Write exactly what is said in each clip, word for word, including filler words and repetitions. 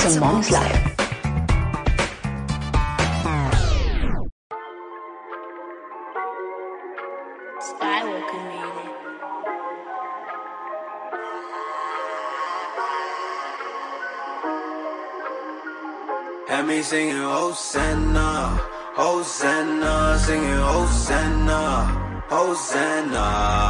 a mom's life. Skywalker made it. Had me singing Hosanna, Hosanna, singing Hosanna, Hosanna,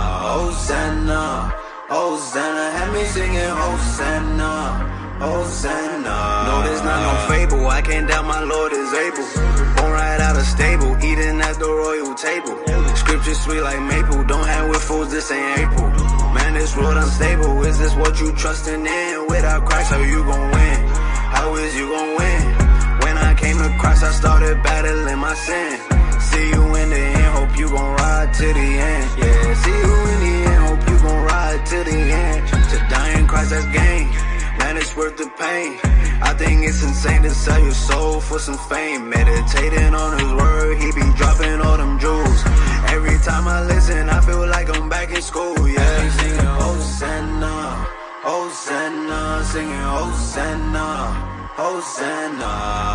Hosanna, Hosanna. Had me singing Hosanna, Hosanna. No, this not no fable. I can't doubt my Lord is able. Born right out of stable, eating at the royal table. Scripture sweet like maple. Don't hang with fools, this ain't April. Man, this road unstable. Is this what you trusting in? Without Christ, how you gon' win? How is you gon' win? When I came to Christ, I started battling my sin. See you in the end, hope you gon' ride to the end. Yeah, see you in the end, hope you gon' ride to the end. To die in Christ, that's gain. Man, it's worth the pain. I think it's insane to sell your soul for some fame. Meditating on his word, he be dropping all them jewels. Every time I listen, I feel like I'm back in school, yeah. He's singing Hosanna, Hosanna, singing Hosanna. Hosanna,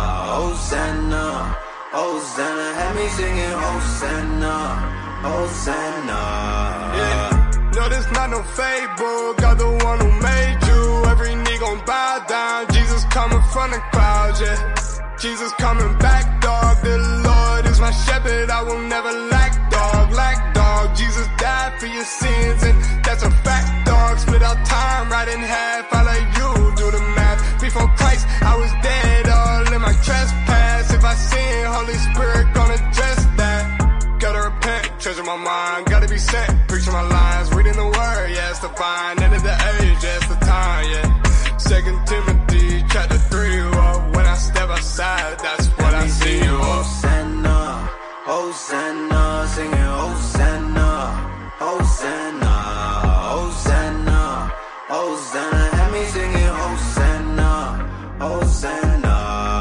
Hosanna, Hosanna. Had me singing Hosanna, Hosanna. Yeah, no, this not no fable. God the one who made you. Every knee gon' bow down. Jesus coming from the crowd, yeah. Jesus coming back, dog. The Lord is my shepherd. I will never lack, dog. Lack, dog. Jesus died for your sins, and that's a fact, dog. Split out time right in half. I let you do the math. Before Christ, I was dead, all in my trespass. If I sin, Holy Spirit gonna address that. Gotta repent, treasure my mind, gotta be sent. Preaching my lines, reading the word, yeah, it's the fine. End of the age, yeah, it's the time, yeah. Second Timothy, chapter three, well, when I step outside, that's what I see. Hosanna, Hosanna, singing Hosanna, Hosanna, Hosanna, Hosanna. Have me singing Hosanna, Hosanna.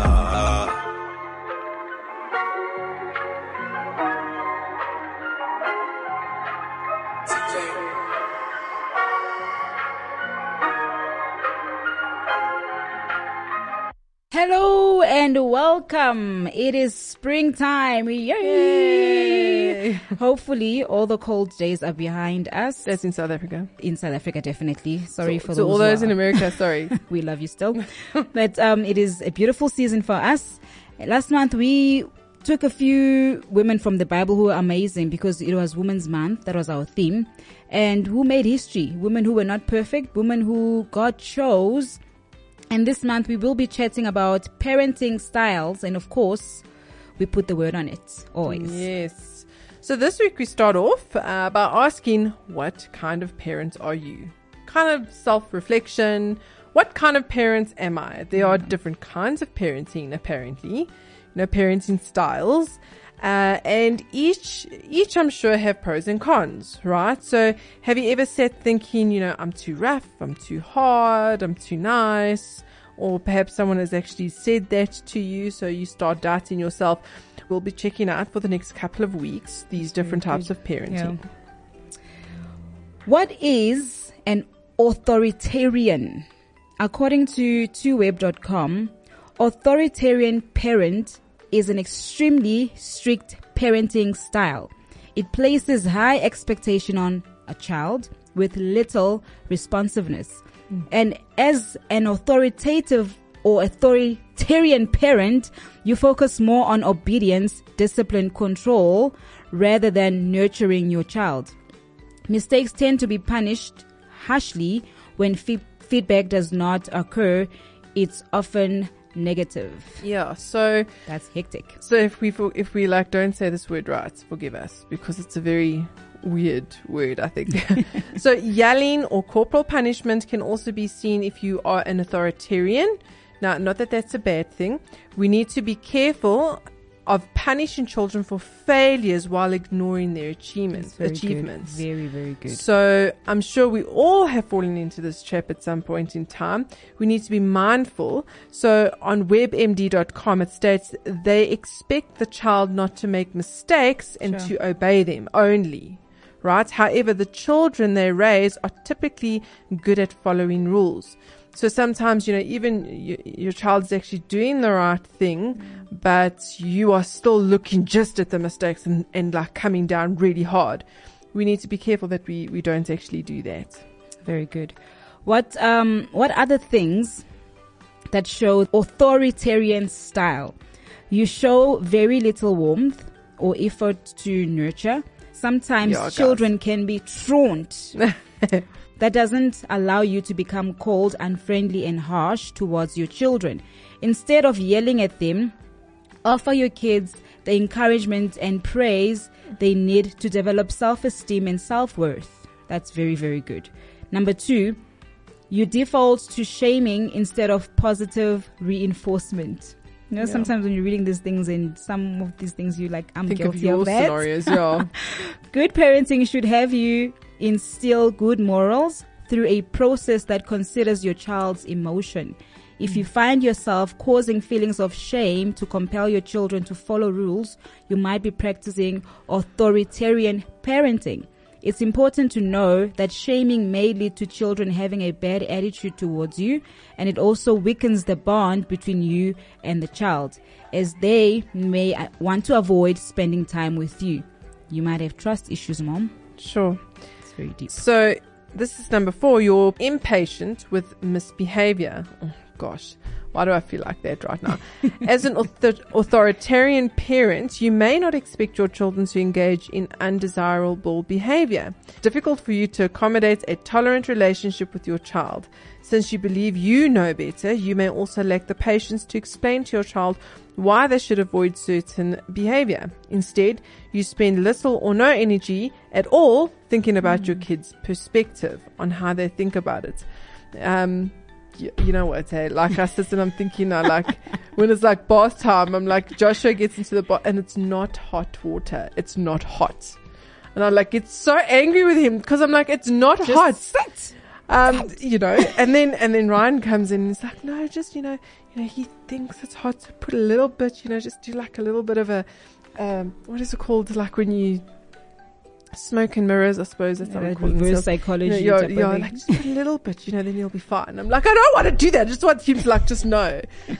Hello and welcome. It is springtime. Yay! Yay. Hopefully all the cold days are behind us. That's in South Africa. In South Africa, definitely. Sorry so, for so those all those who are, in America, sorry. We love you still. But um, it is a beautiful season for us. Last month we took a few women from the Bible who were amazing because it was Women's Month. That was our theme. And who made history. Women who were not perfect. Women who God chose. And this month we will be chatting about parenting styles. And of course, we put the word on it. Always. Yes. So this week we start off uh, by asking, what kind of parent are you? Kind of self-reflection. What kind of parents am I? There are different kinds of parenting, apparently. You know, parenting styles. Uh, and each, each I'm sure have pros and cons, right? So have you ever sat thinking, you know, I'm too rough, I'm too hard, I'm too nice, or perhaps someone has actually said that to you, so you start doubting yourself. We'll be checking out for the next couple of weeks these different types of parenting. Yeah. What is an authoritarian? According to two web dot com, authoritarian parent is an extremely strict parenting style. It places high expectation on a child with little responsiveness. Mm. And as an authoritative or authoritarian parent, you focus more on obedience, discipline, control, rather than nurturing your child. Mistakes tend to be punished harshly when fe- feedback does not occur. It's often negative. Yeah, so that's hectic. So if we if we like don't say this word right, forgive us, because it's a very weird word, I think. So yelling or corporal punishment can also be seen if you are an authoritarian. Now, not that that's a bad thing. We need to be careful of punishing children for failures while ignoring their achievements. Very achievements. Good. Very, very good. So I'm sure we all have fallen into this trap at some point in time. We need to be mindful. So on web m d dot com it states they expect the child not to make mistakes and Sure. to obey them only. Right? However, the children they raise are typically good at following rules. So sometimes, you know, even y- your child's actually doing the right thing, but you are still looking just at the mistakes and, and like coming down really hard. We need to be careful that we, we don't actually do that. Very good. What um what other things that show authoritarian style? You show very little warmth or effort to nurture. Sometimes Yeah, guys. children can be truant. That doesn't allow you to become cold, unfriendly, and harsh towards your children. Instead of yelling at them, offer your kids the encouragement and praise they need to develop self-esteem and self-worth. That's very, very good. Number two, you default to shaming instead of positive reinforcement. You know, Yeah. sometimes when you're reading these things and some of these things, you're like, I'm Think of guilty your of that. scenarios, yeah. Good parenting should have you instill good morals through a process that considers your child's emotion. If you find yourself causing feelings of shame to compel your children to follow rules, you might be practicing authoritarian parenting. It's important to know that shaming may lead to children having a bad attitude towards you, and it also weakens the bond between you and the child, as they may uh, want to avoid spending time with you. You might have trust issues, Mom. Sure. It's very deep. So this is number four. You're impatient with misbehavior. Oh, gosh. Why do I feel like that right now? As an author- authoritarian parent, you may not expect your children to engage in undesirable behavior. It's difficult for you to accommodate a tolerant relationship with your child. Since you believe you know better, you may also lack the patience to explain to your child why they should avoid certain behavior. Instead, you spend little or no energy at all thinking about mm. your kid's perspective on how they think about it. Um, you, you know what, hey? Like I sit and I'm thinking now, like when it's like bath time, I'm like, Joshua gets into the bath and it's not hot water. It's not hot. And I'm like, get so angry with him because I'm like, it's not Just hot. sit. Um, you know, and then, and then Ryan comes in and he's like, no, just, you know, you know, he thinks it's hot. So put a little bit, you know, just do like a little bit of a, um, what is it called? Like when you smoke and mirrors, I suppose that's what Uh, I'm calling reverse myself. psychology. You know, you're, type of you're thing. like, just put a little bit, you know, then you'll be fine. I'm like, I don't want to do that. I just want him to like, just know.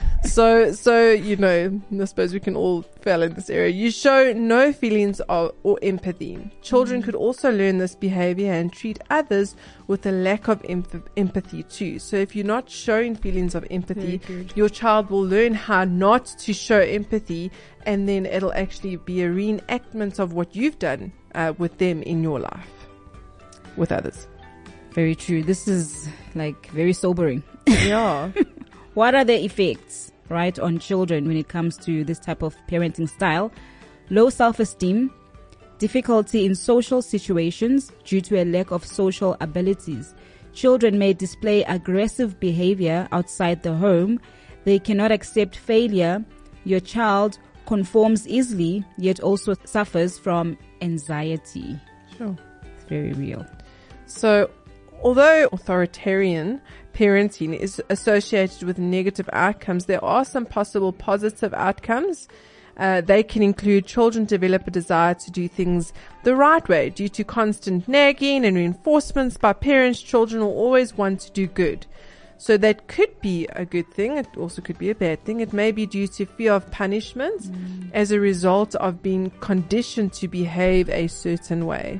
So, so, you know, I suppose we can all fail in this area. You show no feelings of, or empathy. Children Mm. could also learn this behavior and treat others with a lack of emph- empathy too. So if you're not showing feelings of empathy, Very good. your child will learn how not to show empathy, and then it'll actually be a reenactment of what you've done uh, with them in your life, with others. Very true. This is like very sobering. Yeah. What are the effects, right, on children when it comes to this type of parenting style? Low self-esteem, difficulty in social situations due to a lack of social abilities. Children may display aggressive behavior outside the home. They cannot accept failure. Your child conforms easily, yet also suffers from anxiety. Sure. It's very real. So, although authoritarian parenting is associated with negative outcomes, there are some possible positive outcomes. Uh, they can include children develop a desire to do things the right way. Due to constant nagging and reinforcements by parents, children will always want to do good. So that could be a good thing. It also could be a bad thing. It may be due to fear of punishment mm. as a result of being conditioned to behave a certain way.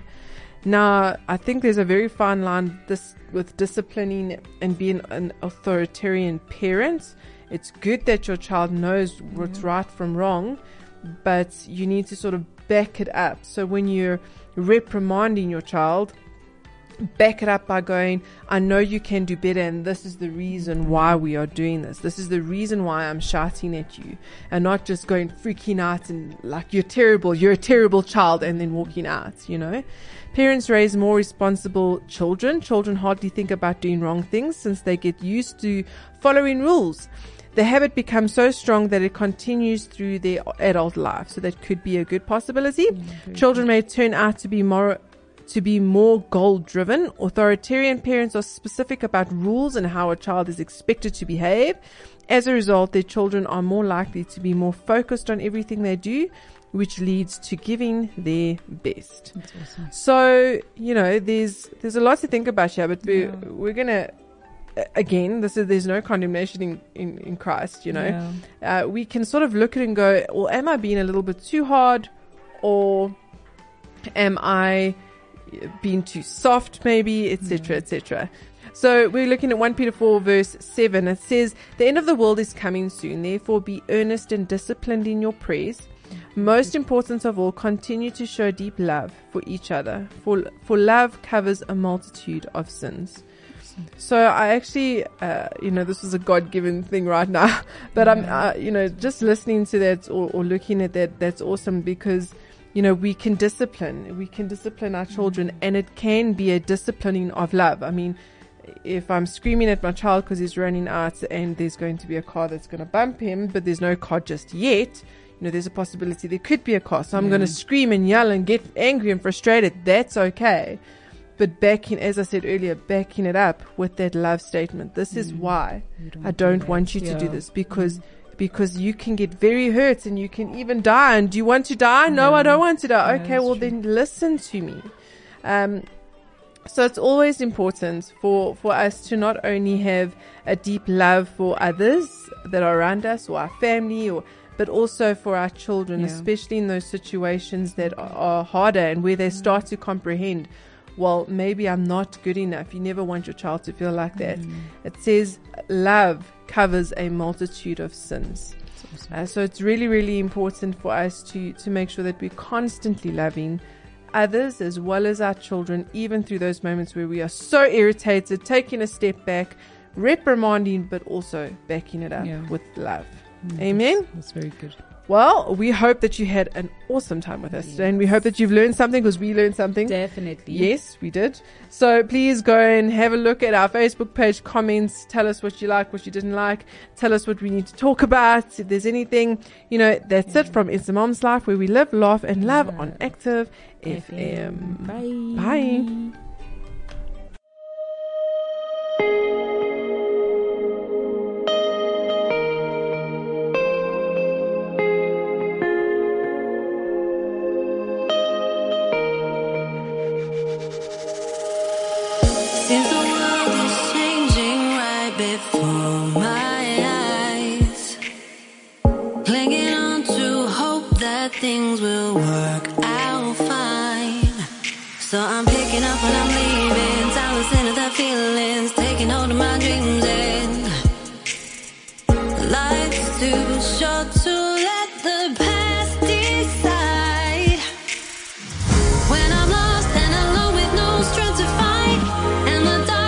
Now, I think there's a very fine line this with disciplining and being an authoritarian parent. It's good that your child knows what's yeah. right from wrong, but you need to sort of back it up. So when you're reprimanding your child, back it up by going, I know you can do better, and this is the reason why we are doing this. This is the reason why I'm shouting at you, and not just going freaking out and like, you're terrible, you're a terrible child, and then walking out, you know. Parents raise more responsible children. Children hardly think about doing wrong things since they get used to following rules. The habit becomes so strong that it continues through their adult life. So that could be a good possibility. Mm-hmm. Children may turn out to be more to be more goal-driven. Authoritarian parents are specific about rules and how a child is expected to behave. As a result, their children are more likely to be more focused on everything they do, which leads to giving their best. That's awesome. So, you know, there's there's a lot to think about here, but we're, yeah. we're going to again, this is, there's no condemnation in, in, in Christ, you know. Yeah. Uh, we can sort of look at it and go, well, am I being a little bit too hard, or am I being too soft, maybe, et cetera, et cetera. So we're looking at First Peter four verse seven. It says, the end of the world is coming soon. Therefore be earnest and disciplined in your prayers. Most important of all, continue to show deep love for each other. For, for love covers a multitude of sins. So I actually, uh, you know, this is a God-given thing right now, but I'm, uh, you know, just listening to that or, or looking at that, that's awesome, because, you know, we can discipline, we can discipline our children, and it can be a disciplining of love. I mean, if I'm screaming at my child because he's running out and there's going to be a car that's going to bump him, but there's no car just yet, you know, there's a possibility there could be a car. So I'm yeah. going to scream and yell and get angry and frustrated. That's okay. But backing, as I said earlier, backing it up with that love statement. This mm. is why don't I don't do want you yeah. to do this, because mm. because you can get very hurt and you can even die. And do you want to die? No, yeah. I don't want to die. Yeah, okay, well true. then listen to me. Um, so it's always important for, for us to not only have a deep love for others that are around us, or our family, or but also for our children, yeah. especially in those situations that are, are harder and where they start to comprehend, well, maybe I'm not good enough. You never want your child to feel like that. Mm. It says love covers a multitude of sins. Awesome. Uh, so it's really, really important for us to, to make sure that we're constantly loving others as well as our children, even through those moments where we are so irritated, taking a step back, reprimanding, but also backing it up yeah. with love. Mm, Amen. That's, that's very good. Well, we hope that you had an awesome time with us, yes. and we hope that you've learned something, because we learned something. Definitely. Yes, we did. So please go and have a look at our Facebook page, comments, tell us what you like, what you didn't like, tell us what we need to talk about, if there's anything. You know, that's yeah. it from It's a Mom's Life, where we live, laugh, and love yeah. on Active F M. Bye. Bye. Since the world is changing right before my eyes, clinging on to hope that things will work out fine. So I'm picking up when I'm leaving, time listening to the feelings, taking hold of my dreams, and life's too short to let the past decide. When I'm lost and alone with no strength to fight, and the dark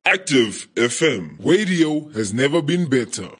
Active F M. Radio has never been better.